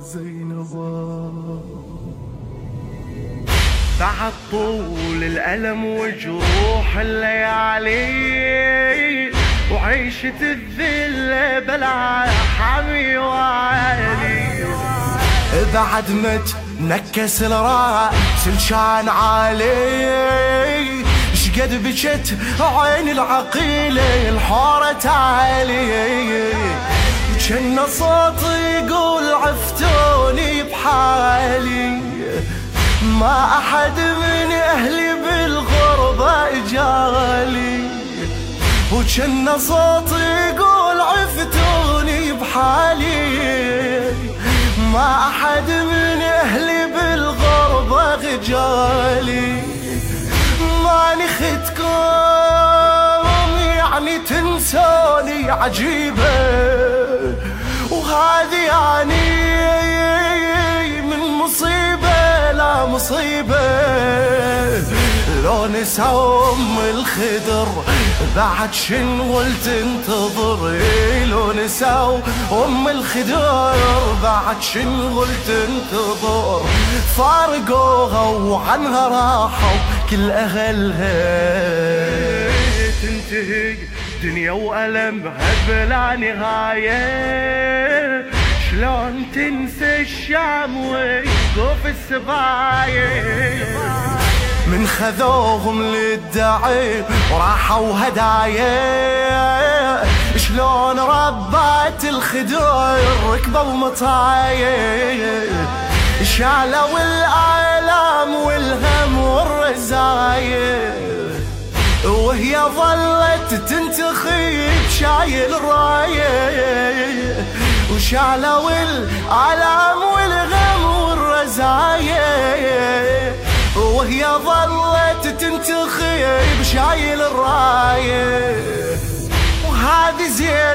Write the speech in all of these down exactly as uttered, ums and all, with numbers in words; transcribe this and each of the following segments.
زينبا. بعد طول الألم وجروح الليالي وعيشة الذل بلع حمي وعالي، بعد ما تنكس الراس الشان عالي شقد بجت عين العقيلة الحورة تعالي، جن صوت يقول عفتوني بحالي، ما أحد من أهلي بالغربة جالي، وجن صوت يقول عفتوني بحالي، ما أحد من أهلي بالغربة جالي، ما نخدكم يعني تنسوني عجيبة، وهذه يعني من مصيبة لا مصيبة، لو نسوا أم الخدر بعد شنو تنتظر، لو نسوا أم الخدر بعد شنو تنتظر، فارقوها وعنها راحوا كل أهلها، تنتهي دنيا وألمها بلا نهاية، شلون تنسى الشام ويقف السبايا، من خذوهم للدعي وراحوا هدايا، شلون ربات الخدر ركبوا مطايا، شالوا الآلام والهم والرزايا، وهي ظلت تنتخي بشايل الراية، وشالوا الآلام والغم والرزايا، وهي ظلت تنتخي بشايل الراية، وهذه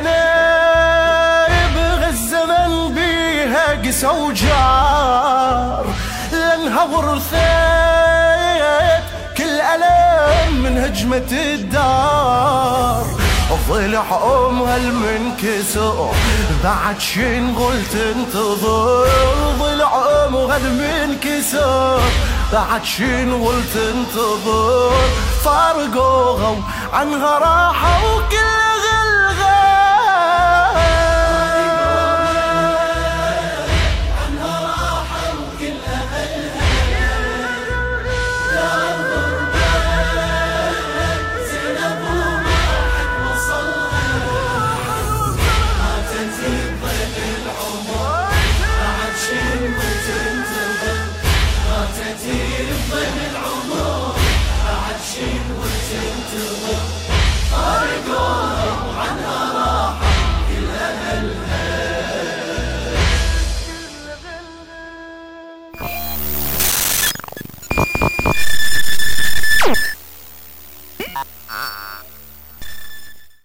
زينب غالزمن بيها قسى وجار، لانها ورثت كل ألم من هجمة الدار، ضلع أمها المنكسر بعد شنغل تنتظر، ضلع أمها المنكسر بعد شنغل تنتظر، فارقوها وعنها راحوا كل